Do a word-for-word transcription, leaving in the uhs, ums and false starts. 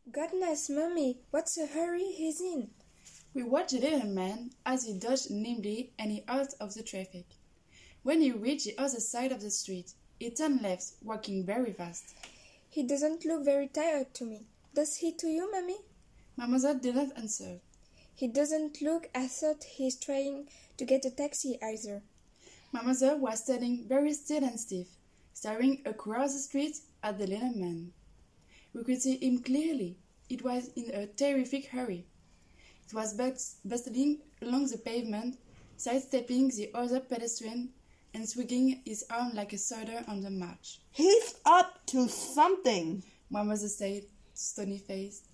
Goodness, Mummy, what's the hurry he's in? We watched the little man as he dodged nimbly and he out of the traffic. When he reached the other side of the street, he turned left, walking very fast. He doesn't look very tired to me. Does he to you, Mummy? My mother did not answer. He doesn't look as though he's trying to get a taxi either. My mother was standing very still and stiff, staring across the street at the little man. We could see him clearly. It was in a terrific hurry. It was bustling along the pavement, sidestepping the other pedestrian and swinging his arm like a soldier on the march. He's up to something, my mother said, stony-faced.